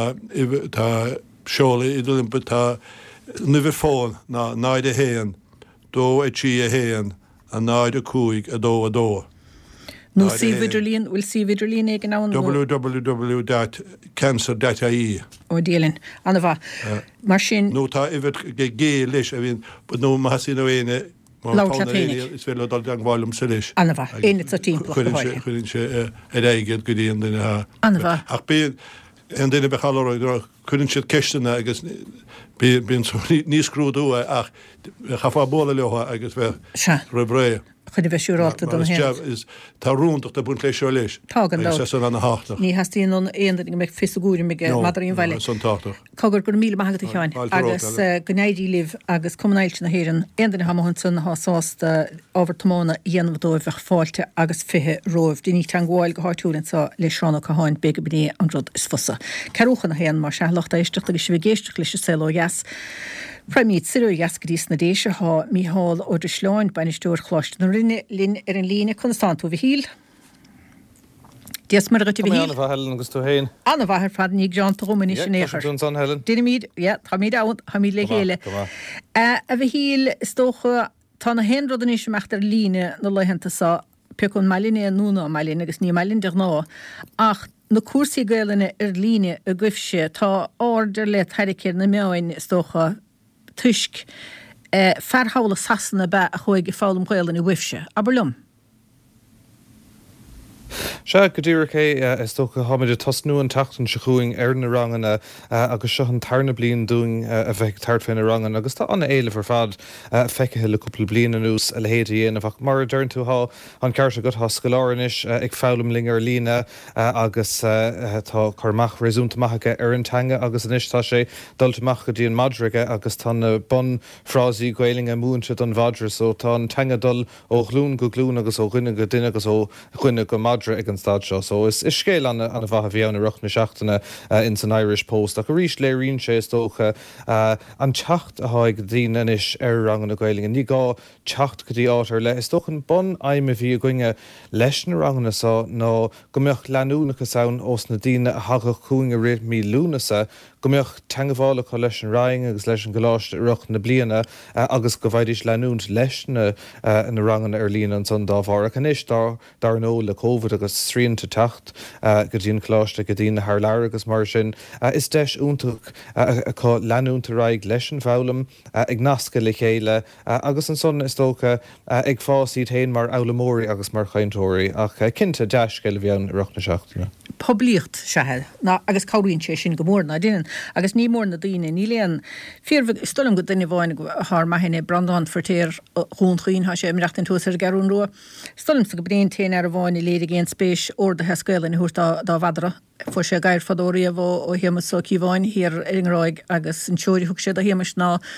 tá seola idir tá nuhir fáin ná náid a héan, dó a tí a héan a náid a cúig a dó a dó. Nó sívidirlín, bhfuil sívidirlín ag an án? w w w dot cancer dot I E. Ó díalinn, anna bha. Mar sin... Nó tá ifid gé leis a bhín, bud nó má sí nó éine Láirte féinnig. Is féile dal deang bhálum sa leis. Anna bha, éine sa tímpla. Chuirinn sé a réigad go dtíon duine ha. Anna bha. Ach bíon an duine bechalóid chuirinn siad ceistena agus bíon níos scrúdú ach chafá bóla leotha agus bheith ribré. Chuine bheith siúráta don héan. Tá rúntaach a bunt leis seo leis. Tágan dá. Sé an háach. Ní hastíon an éondanig meg fisagúri meg madaríon bhaile. Son táach. Cogur gur míle maigad a teáin. Agus gnéidí liv agus comnáilte na héan éondanig hamhain san hásásta ábhar tamána dhéanamh dóibh bheith fáilte agus fithe roimh. Dí ní tan gháil go háitiúlann sa le seánna caháin be go bné an rud is fusa. Ceúchan na héan mar se leachta isteach agus bhí géisteach leis selo gas. Praimíd siú jascadís na déise há míhall ó de sláin bainistúir chláist na rinne lin ar an líne constantú bhí híl. Días mar gotí bhí híl. Anna bha Helen agus tú héin. Anna bha fad ní John Romani sin éair. Dún san Helen. Dynamíd, ja, tá míad ánt, tá míad le héile. A bhí híl stócha tá na hen rodan is meachtar líne na leihananta sa peún mailine núna mailin agus ní mailin der ná. Ach na cuasaí gailena ar líne a gcuifse tá áidir le thairicéir na meáin stócha tuisk uh, ferhála sasanna be a chuig fálam ghailin i bhuiifse. Aberlum. Se go dtíir é is tócha haid tasnú an tatan se chuing ar na rangana agus seo an tarna blion dún a bheith tart féin na rangan, agus tá anna éile ar fad feice le cúpla bliana nús a lehéadí ana bfach mar dearn túá an ceir a go hascaláris ag fálam lingar lína agus tá chumach réúntaachcha ar antanga agus anistá sé dultamach go dtíon madraige agus tá bon frásí gailing a múnse an bhadra so tá an tanga dul ó glún go glún agus ó ghuiine go duine agus ó ghuiine go madra ag an stad seo. So is, is scéil an a bhatha bhí anna ruch na seachtainna uh, in san Irish Post. A go rís le rín sé tócha uh, an teacht a háig dtíine inis ar rangan na Gaeilge. Ní gá teacht go dtí átar le. Is tóchan bon aim a bhí a goinge leis na ranganna sa nó gombeoch leanúnacha saon os na dtíine a hagach cúing a réit mí lúnasa gombeoch teanghála chu leis an raing agus leis an goláiste ruch na bliana uh, agus go bhaidís leanúnt leis na, uh, na ranganna ar líana an san dábhar. A canis dar, dar nó le COVID agus sríonnta tacht uh, go dtíon chláiste go dtíon th leir agus mar sin. Uh, is deis úntaach uh, có leanúnta raig leis an bhelamm uh, ag nasca le chéile uh, agus an son is tócha uh, ag fásaí tain mar aulamóí agus mar chaintóirí ach uh, cinnte deis geile bhíann ruch na seachtainna. Poblíocht sehead ná agus cabhríonn sé sin go mór na duine agus ní mór na daoine ní léon fíormh stolam go duine bháin th maithine brandán fortéir hún chuoin há sé mreachtain tús ar garún ruá. Stolam sa go bréon tain ar a bháin i léad géon spéis or de hescailin thuair dá bhadra fu sé gaiir fadóí a bh ó hiamas so cíháin hir ar an ráig agus an teoirí thug sé a hiamas ná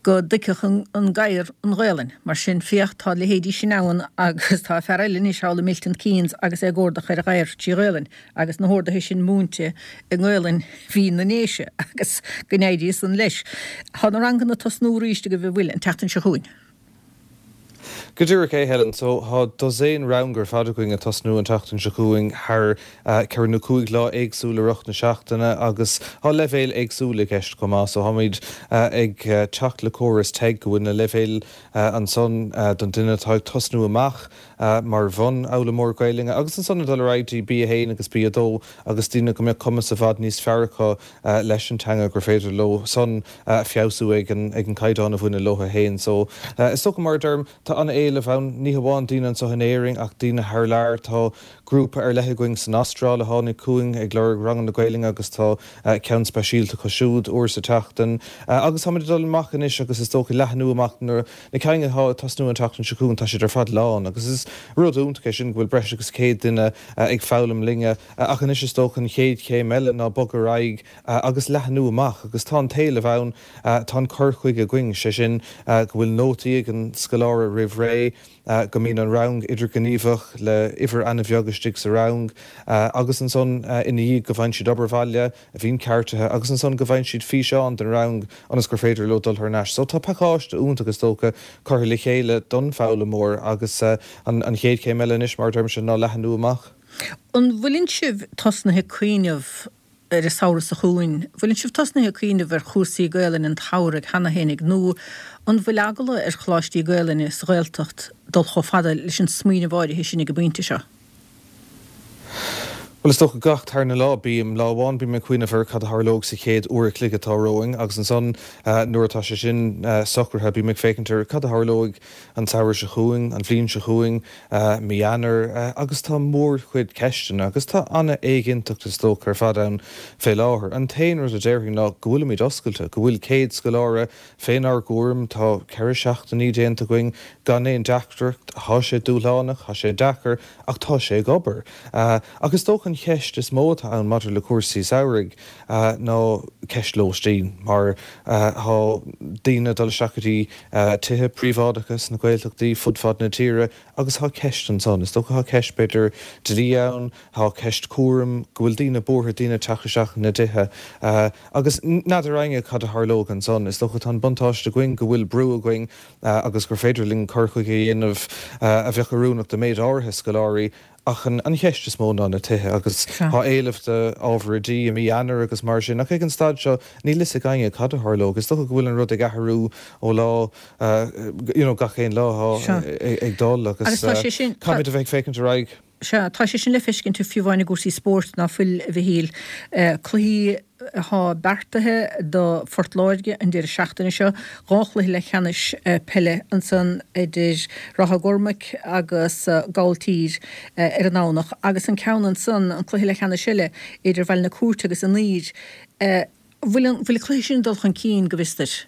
go duiceach an gaiir an ghailen, mar sin fiochttá le héadí sin áhan agus tá ferrailin is seála Milton Keynes agus é gcórdach ar a gaiir tí ghailen, agus na hórdathe sin múnte i ghailen hí na néise agus gnéidí san leis. Tá na rangan na tasnúríiste go bh bhfuil an tetain se chuin. Goúra é Helen, so há doséin rangur fadaing a tasnú an tatan secuing haar cear na cuaig lá agsúla rocht na seachtainna agus há levéil agsúla ceist comá, so haid ag teach le choras teag gohfuin na levéil an son don duine tá tasnú amach mar bhon ála mór gailinge, agus an sonna dul raidí bí a héin agus bí a dó agus tína go mé cumas a bhd níos fearcha leis an teanga gur féidir lo son fiosú ag an caiidán a bhfuinna lotha héin, so is so mar derm tá an éile bhain ní bháin dína sa hanéing ach dína haar leir tá grúpa ar lethe going san Astráil a tháinig cuaing ag leir rangan na gailing agus tá ceann speisialta cosisiúd uair sa teachtain agus haid dul machchan is agus is tócha lethanú amachnar na ceanga há tasnú an teachtain seún tá siad ar fad lán agus is rudúnta sin bhfuil breis agus céad duine ag fálam linge ach an is is tóchan chéad cé meile ná bogur raig agus lethanú amach agus tá téile bhain tá chorchuig a going sé sin go bhfuil nótaí an scalára rih ré Uh, go mín an rang idir gníomfach le ifir anna bheagustig sa rang uh, agus an son uh, ina dhí go bhain siad obairhaile a bhín ceartathe agus an son go bhain siad fí seán den rang anas gur féidir lo dul thneis. So tá paáiste únta agus tócha chuir le chéile don fála mór agus uh, an, an chéad cé meile is mar derm sin ná lehanú amach. An bhfuilinn sibh tosnathe cuiineh ar is saoras a chuin, bhfuilinn sibh tosnathe cuiineh ar chúsaí gailen an táraigh hena hénig nó an bhfuil agala ar chláistí gailen is réaltacht dul cho fada leis an smuoine bháide hí sinna go bhainte seo. Well is toch gacht haar na lá bíam láháin bí me cuioine bhar cad thlóg sa chéad uair cligatá roing agus an son nuairtá sé sin socrtha bí me fécintar cad thlóg an saoir se chuing, an bhblionn se chuing, mianar agus tá mór chuid ceistena agus tá anna éiginntaachta tóch ar fad an fé láthair. An taonar a déirring ná go bhfuil míid oscailte, go bhfuil céad scolára féinar gúrim tá ceir seachta ní déanta going gan éon deachtracht, há sé dúlánach, há sé dechar ach tá sé gobar. Agus tóchan ceist is móta an matar le cuasaí saoraigh uh, nó ceist lóistín mar uh, há daoine dul seachtaí uh, tithe príomhádachas na gaeltachtaí fudfad na tíre agus há ceist an son. Is tócha há ceist beidir drí ann, há ceist cuaram, go bhfuil daoine bortha daoine teachaseach na dithe uh, agus nadidir ainge cad a thlóg an son. Is tócha tá buntáiste going go bhfuil brú a going uh, agus gur féidir ling corchuig a dhéanamh uh, a bheitharúnach de méid áthe scoláirí ach an an cheiste smó ná na tithe agus há éilehta ábhradí a mí anar agus mar sin ach ag an stad seo ní lis a gaiine cad a thlóg, is tócha go bhfuil an rud ag athrú ó lá gachéon lá ag dul agus caiid a bheith fécinn raig. Se tá sé sin le fiscinn tú fiúhhainna gúsaí sport ná fuil a bhí híl chluí há bertathe do fortláige an déir seachtainna seo gáchla le cheannis pelle an san idir ratha gormaic agus gáiltír ar an nánach agus an ceann san an chluí le cheanna siile idir bhil na cuairte agus an níd. Bhfuil chluí sin dul chun cín go bhistir.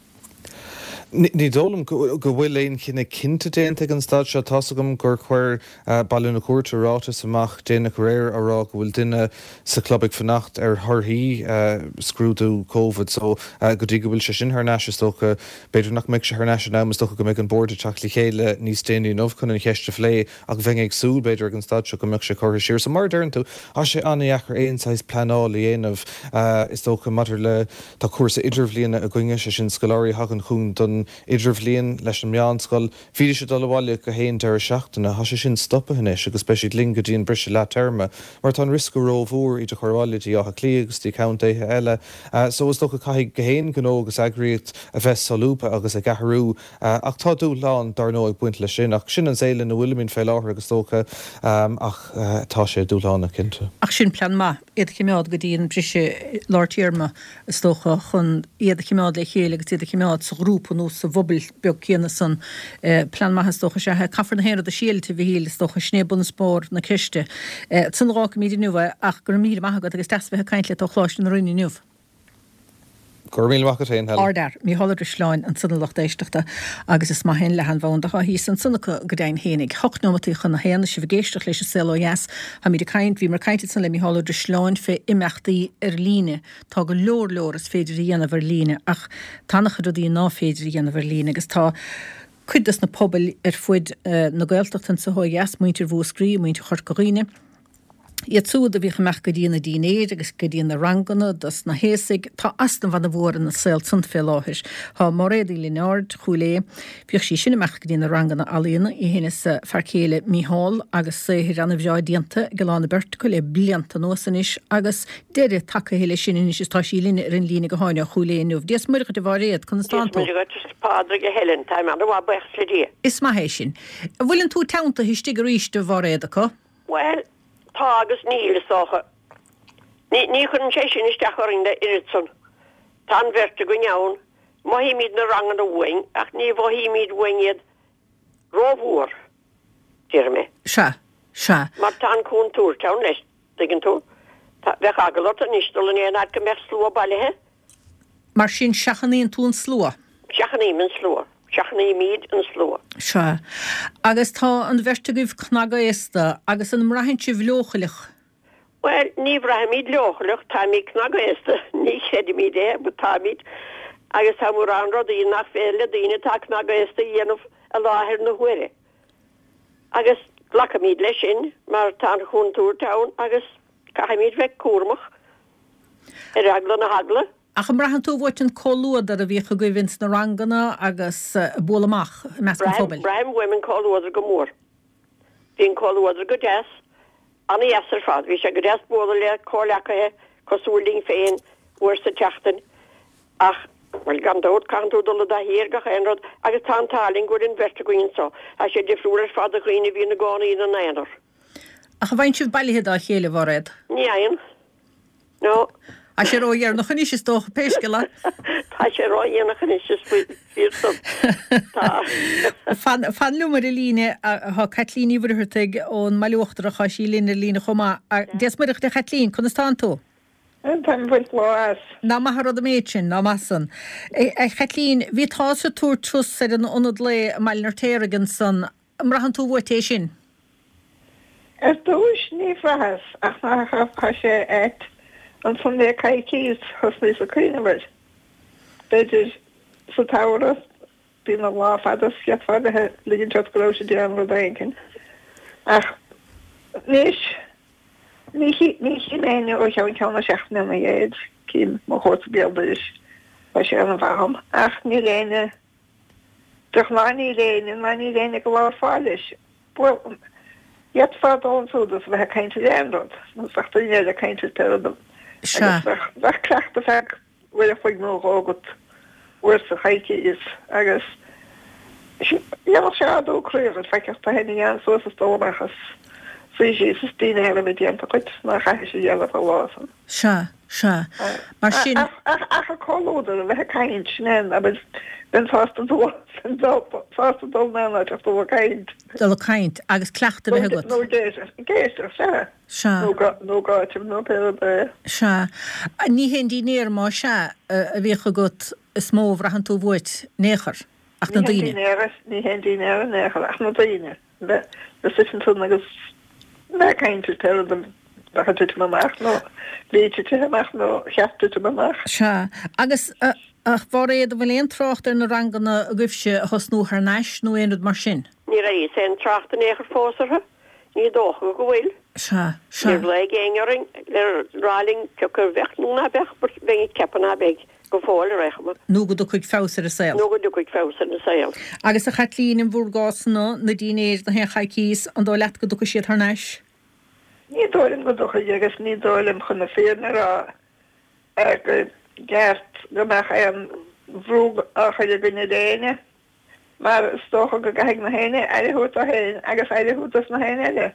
Ní dólam go bhfuil éon cinna cinnta déanta an stad seo tasagam gur chuir bailú na cuairte rátas amach déana go réir ará go bhfuil duine sa clubig fannacht ar thorthaí scrúdú COVID, so go dtí go bhfuil sé sin thneis tócha beidir nach meid se thneis ná tócha go méid an borda teach le chéile níos déanaí nómh chun an cheiste phlé ach bheith ag súl beidir an stad seo go meid se chuir siir. So mar dearn tú á sé annaíachar éonáis planáil dhéanamh is tócha matar le tá cuasa idirbhlíonna a gcuinge sé sin scoláirí hagan chuún don idir bhlíon leis an meánscoil fiidir se dul bháile go héon deir seachtainna há sé sin stoppa inis agus speisiad linga dtíon brise le terma mar tá risco rómhór idir chorháiltí á clí agus tí count éthe eile. So is tócha caiigh go héon gó agus agraíocht a bheith salúpa agus a gathú ach tá dú lán dar nó ag buint le sin ach sin an éile na bhfuilmín fé láthair agus tócha ach tá sé dúláánna cinnte. Ach sin plan má iad chimeád go dtíon brise láirtíarma is tócha chun iad chimeád le chéile agus iad chimeád sa grúpa nó sa bhobal beag céanna san plan maithas tócha sé caafar na héad a síalta bhí híal tócha snébun spór na ciste. San rá míidir nuha ach gur mír maithagad agus tasbethe caiintle tá chláiste na roiine nuh. Gormílachtain hell. Ardar mí hollar sláin an sunnalach éisteachta agus is má hen le an bhándacha hí san sunna go dain hénig. Hochnomatí chun na héanana si bhgéisteach leis selojas ha mí de caiint hí mar caiinte san le mí hollar sláin fé imachtaí ar líne tá go leor leor is féidir dhéanamh ar líne ach tannachcha do dí ná féidir dhéanamh ar líne agus tá chuidas na pobl ar fuid na gailteachtain sa hójas muintir bhúscrí muintir chorcoríine. Iad súd a bhí chameach go dtíana dínéad agus go dtíana rangana dus na héasig tá astan van na bhór na saoil sunt fé láthir. Tá mar réad í Linard chuúlé bhíoh sí sinna meach go dtíana rangana alíonna i héine sa farcéile míhall agus hir anna bheá dianta go lána bert go le blianta nósanis agus déidir take héile sinna is tá sí líine ar an lína go háine chuúlé nuh. Díos muir go bhar réad chun stanto. Is má hééis sin. Bhfuiln tú tanta histí go ríiste bhar réad acu? Well, tá agus níl socha. Ní ní chun sé sin isteach orin de iritson. Tá verte go neann, má hí míad na rangan a bhain, ach ní bh hí míad bhainead róhúr, tíir me. Se, se. Mar tá cún túr teann leis, digan tú. Bheith agalot a nístal an éanaad go meach slúa bailithe. Mar sin seachaníon tún slúa? Seachaníim an slúa. Seachaní míad an slúa. Se. Agus tá an verte goibh cnaga éasta agus an mrahaint si bhlóchalich. Well, ní bhraith míad leochalich tá mí cnaga éasta, ní chéad míad é, bu tá míad. Agus tá múr an rod í nach féile daine tá cnaga éasta dhéanamh a láthir na huire. Agus lacha míad leis sin, mar tá chun túr teann agus cacha míad bheith cuarmach. Ar agla na hagla. Ach am rahan tú bhairt an cóúadar a bhí go gohvins na rangana agus bólamach meas an fóbil. Brahim women cóúadar go mór. Bhín cóúadar go deas, anna yasar fad, bhí sé go deas bóla le cóleacathe cosúling féin uair sa teachtain. Ach, well gan dót cantú dola da hir gach enrod agus tá táling gur in vertegoin so. A sé difrúr fad a chuoine bhí na gána í na éanar. Ach a bhain sibh bailithe a chéile bhreid? Ní aon. No. A sé róhéar nach chuní is dócha péiscela? Tá sé róhéar nach chuní is fíorsom. Fan lumar i líne a Catlín íbhirteig ón maiúachtar a chaisí lína lína chomá. Des muireach de Catlín, chun istán tú? An bhaint lá. Ná maithar a méid sin, ná masan. Catlín, bhí tá sa túr trús ar an onad le mainar téiragan san, am rahan tú bhirtéis sin? Er dúis ní frahas ach ná cha sé éit. An fan le caiicíos hosna sa críinehir. Beidir sa táras bí na lá fadas ceap fadathe ligin teat go sé déan ru daingin. Ach níos ní chinéine ó teann ceanna seachna na dhéad cín má chóta bealdais ba sé an bham. Ach ní léine doch má ní léine má ní léine go lá fáilis. Iad fád an súdas bheit caiinte déanrod, nó sagta iad a caiinte pedum. Se. Bheith creacht a feag bhfuil a foiig nó ágat uair sa chaici is agus dhéanamh sé adó cruúir feiceach tá henna an suas a stómachas frí sí sa tíine heile mé déanta chuit na chaiche sé dhéanamh a lásan. Se, se. Mar sin... Ach a cóúdar a bheith caiint sin a ben fásta dó fásta dó nána teach dó caiint. Dó caiint agus cleachta bheith gut. nó géistir se. Se. nó gáitim nó pe be. Se. Ní hen dínéir má se a bhí go gut is mó bhrahan tú bhit néchar ach na daine. Ní hen dínéir néchar ach na daine. Le sin tú agus le caiinte pe Bachadit mamach no, léite mamach no, cheapte mamach. Se, agus ach bhar éad bhfuil éon trácht ar na rangana a gcuibhse a chosnú ar neis nó éonad mar sin? Ní ra is éon trácht an éair fósartha, ní dócha go bhfuil. Se, se. Ní bhla géingearing, le ráling ceacar bheithnú na bheith, bheith ceapan na bheith go fáil a reichma. Nó go do chuig fásar a saoil? Nó go do chuig fásar a saoil. Agus a Catlín in bhúrgásanna na dínéir na hen chaicís an dó leat go do siad ar neis? Ní dólim go docha agus ní dólim chun na féna rá go gceart go meach an bhrúg a chuide gunne déine, mar stócha go gaigh na héine eileút a héin agus eileútas na héine eile.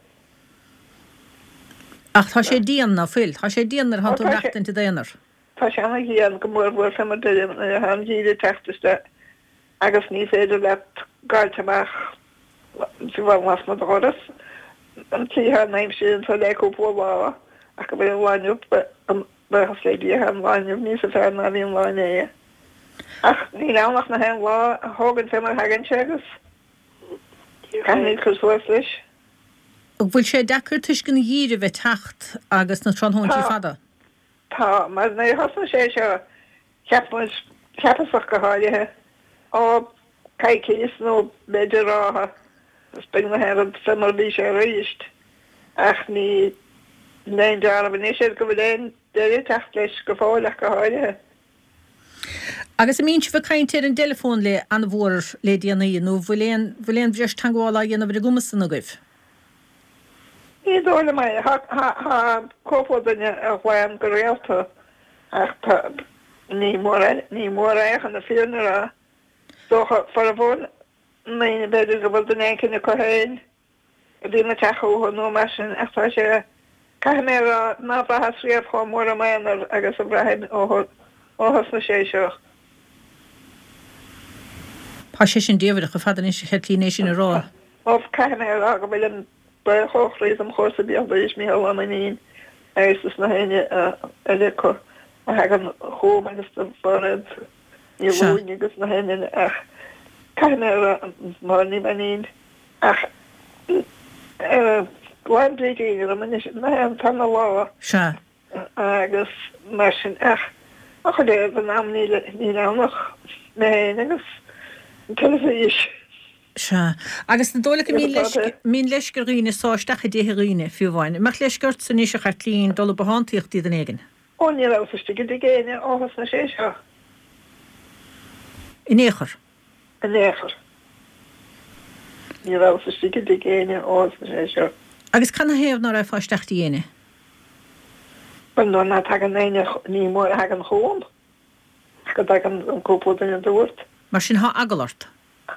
Ach tá sé díana na fuil, tá sé díanar han tú leachtain te déanaar? Tá sé anna hían go mór bhfuil sam duim na han díide teachtaiste agus ní féidir leat gáilteach si bhil mas na dóras. An tí ha naim sin sa le go bhá ach go bhfuil an bháinú bechas le dí an bháinú níos a fer na bhíon láin é. Ach ní lánach na hen lá hágan fé mar hagan segus. Caní chusfuas leis. bhfuil sé dechar tuis gan dhíre bheith tacht agus na tronhóintí fada? Tá, mar na hosna sé seo cheapasach go háirithe á caiicís nó beidir rátha spin na head samar bhí sé ríist ach ní néon dearm ní sé go bhfuil déir techt leis go fáileach go háirithe. Agus a mín se bh caiintear an telefón le an bhór le díanaí nó bhfuil bhfuil bhreis tangála dhéanamh bhfuil gumassan a goibh. Ní dóla mai ha cópódanne a bhhaim go réalta ach ní mór éich an na fiúnara dócha far a bhór naine beidir go bhfuil den écin na cohéin a dtína teachú nó me sin echtá sé cai mé ná bratha sríomh chá mór a mainar agus a bhreim óhas na sé seo. Pá sé sin déhad go fadan is chelíné sin a rá. Of cai mé a go bhfuil an Ba chochrééis am chósa bí éis mé am aín agus na héine le chu a he an chóm agus forad níhúin agus na héine ach cai má ní aín ach gláimdéige am na an tanna lá Se agus mar sin ach a chu dé an am ní ní nach na héine agus teleís. Se agus na dóla mín leisgur riine sáisteach a déthíine fiúhhain. Meach leisgurt san níos a chatlín dola behantíochttaí den éigen. Ó ní ráfaiste go géine áhas na sé seo. I néchar? A néchar. Ní ráfaiste go géine áhas na sé seo. Agus canna héamh ná raibh fáisteachtaí dhéine? Ban nó ná tag an naine ní mór a an chóm go ag an cópódan an dúirt. Mar sin há agalart?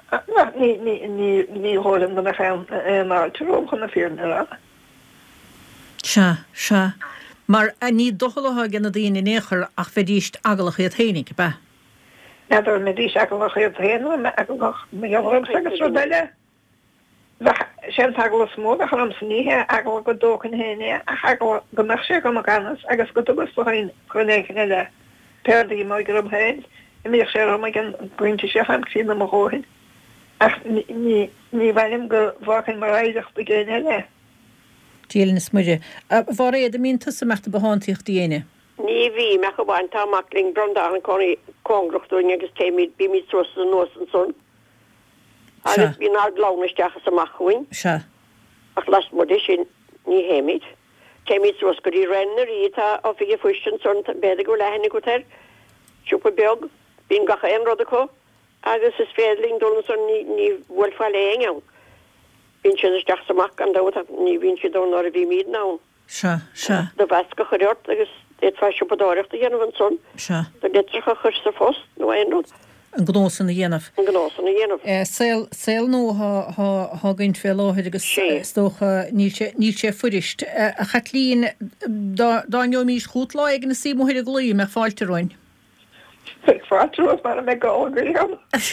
ní hólan na chan áilteóm chun na fiúna. Se se mar a ní dochalatha gan na daoine néchar ach fedíist agalach iad hénig be. Neidir me dís agalach iad héanú me agalach me gram agus rodeile. sé taglas smó a chum san níthe agal go dóchan héine a go me sé go ganas agus go tugus hain chunéchan eile pedaí mai gom héin i mé sé me gin buinte sé haimsí na móhin. Ach ní bhaim go bhachan mar éideach be géine eile. Díal na smuide. Bhar éad a mín tusa meachta behantíocht dhéine? Ní bhí me go bhain táachling brandá an coní cóngrachtúin agus téimiid bí mí tro an nó an son. Agus bí ná glánaisteachchas amachhuiin. Se. Ach las mod sin ní héimiid. Téimiid tros go í renner ítá á fi fuisten son beidir go lehannig go ter. Siúpa beag, bín gacha an rud acu. Agus is féling donna son ní bhfuil fáile éang. Bhín sin isteach samach an dáta ní bhín si donna a bhí míad ná. Se se. De bheca chuirt agus éit fe siúpadáireachta dhéanamh an son. Se. Tá détracha chur sa fós nó aonrúd. An gnósan na dhéanamh. An gnósan na dhéanamh. Sail nó há gaint fé láthir agus tócha níl sé fuirist. A chatlín dáineo mís chuút lá ag na símóthir a glúí me fáilteráin. Fáú mar me gágurí.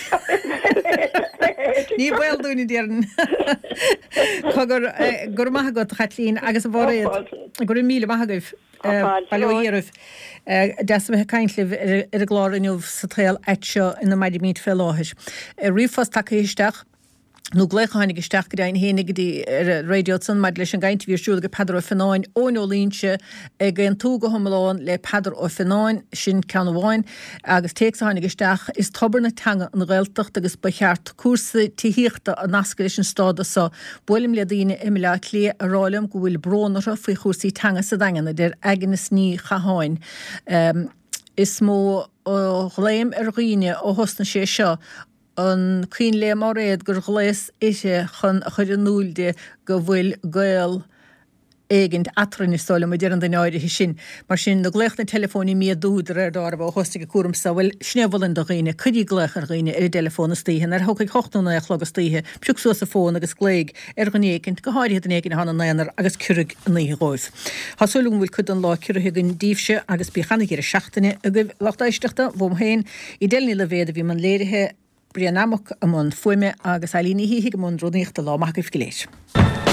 Ní bhil dúna déan gur maitha go chatlín agus a bhréad gur míle maithagah bailíirh deasamthe caiintlih ar a gláirniuh sa tréal eiteo ina maidir míad fé láthir. Riomfas take isteach nó gléchainnig isteach go daon hénig dí radio san maid leis an gaiint bhír siúla go pedar ó fanáin ónolínse ag an tú go thomáin le pedar ó fanáin sin ceanháin agus téachsáinnig isteach is tobar na teanga an réilteach agus ba cheart cuasa tííochta a nasca leis an stáda sa bulim le daoine imile lé a rálam go bhfuil brónara faoi chusaí teanga sa daganna der aganas ní chaáin. Is mó chléim ar riine ó hosna sé seo an cuin le mar réad gur gléis ise chun a chuir an núilde go bhfuil gail éigent atran istála mu dearan den áide sin, mar sin na gléch na telefóní mí dúdar ar dára bh hostaigh cuam sa bhfuil sneamhfuilin do riine, chudí gléch ar riine ar telefóna stíhe, ar thucaigh chochtúna ag chlogus stíhe, piúg suas a fón agus gléig ar gan éigent go háirithe an éigin hána naanaar agus curig an í ghóibh. Thásúlum bhfuil chud an lá cuirthe gon díobse agus bí chanig ar a seachtaine a goibh lechtáisteachta bhm héin i déilní le bhéad a bhí man léirithe Brian amach am an fuime agus a líní híigh am an rodíochtta lá maithagah go léis.